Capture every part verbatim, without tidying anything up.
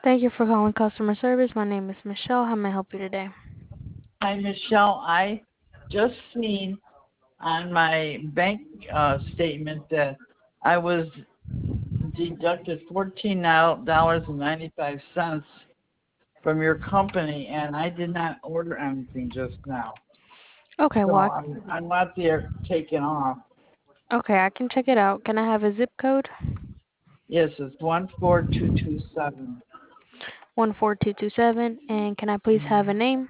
Thank you for calling customer service. My name is Michelle. How may I help you today? Hi, Michelle. I just seen on my bank uh, statement that I was deducted fourteen dollars and ninety-five cents from your company, and I did not order anything just now. Okay, So well, I, I'm, I'm not there taking off. okay, I can check it out. Can I have a zip code? Yes, it's one four two two seven. one four two two seven. And can I please have a name?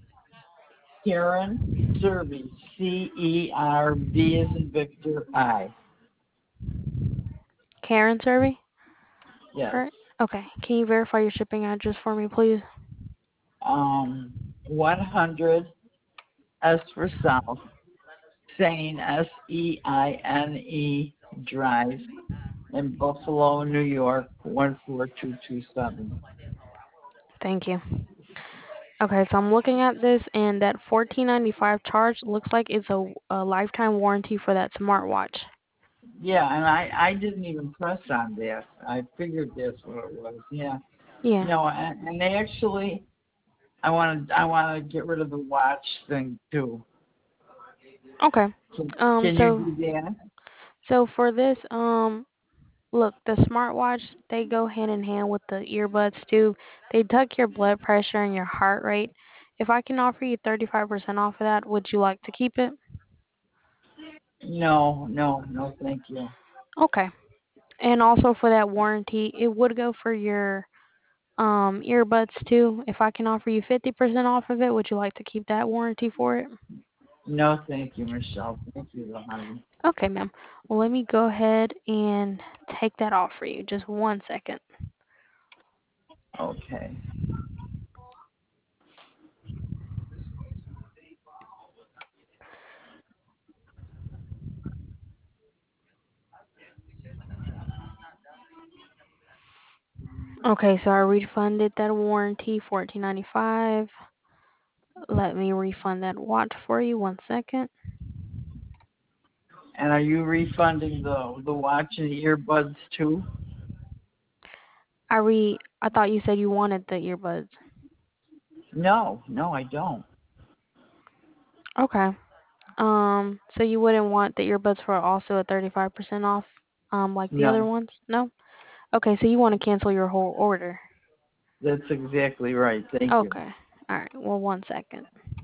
Karen Serby, C E R V as in Victor I. Karen Survey? Yes. Alright. Okay. Can you verify your shipping address for me, please? Um, one hundred S for South. Seine, S E I N E Drive in Buffalo, New York, one four two two seven. Thank you. Okay, so I'm looking at this, and that fourteen ninety-five charge looks like it's a, a lifetime warranty for that smartwatch. Yeah, and I, I didn't even press on that. I figured that's what it was. Yeah. Yeah. No, and, and they actually, I want to I want to get rid of the watch thing too. Okay. Can, Um. can you So do that? so for this, um, look, the smartwatch, they go hand in hand with the earbuds too. They tuck your blood pressure and your heart rate. If I can offer you thirty-five percent off of that, would you like to keep it? No, no, no, thank you. Okay. And also for that warranty, it would go for your um earbuds too. If I can offer you fifty percent off of it, would you like to keep that warranty for it? No, thank you, Michelle. Thank you, honey. Okay, ma'am. Well, let me go ahead and take that off for you. Just one second. Okay. Okay, so I refunded that warranty, fourteen ninety five. Let me refund that watch for you. One second. And are you refunding the the watch and the earbuds too? I re. I thought you said you wanted the earbuds. No, no, I don't. Okay. Um. So you wouldn't want the earbuds for also a thirty five percent off, um, like the other No, ones? No. Okay. So you want to cancel your whole order? that's exactly right. Thank you. Okay. All right. Well, one second.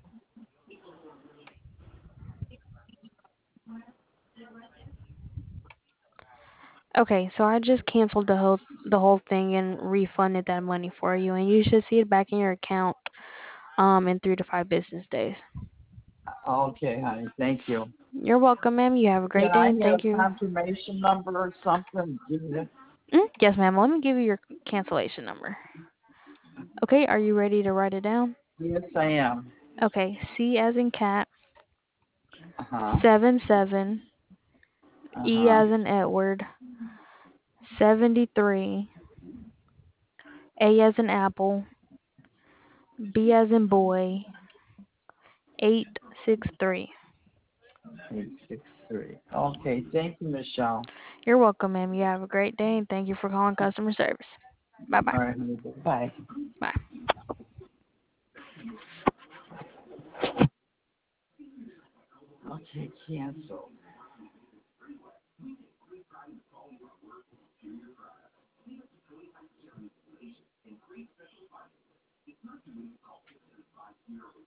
Okay. So I just canceled the whole the whole thing and refunded that money for you, and you should see it back in your account um in three to five business days. Okay, honey. Thank you. You're welcome, ma'am. You have a Can great day, I and have thank a you. confirmation number or something? Give me- Mm, yes, ma'am. Let me give you your cancellation number. Okay, are you ready to write it down? Yes, I am. Okay, C as in cat, Uh huh. seven seven, Uh E huh. as in Edward, seventy three, A as in apple, B as in boy, eight six three. Eight six three. Okay. Thank you, Michelle. You're welcome, ma'am. You have a great day, and thank you for calling customer service. Bye bye. All right, honey. Bye. Bye. Okay, cancel.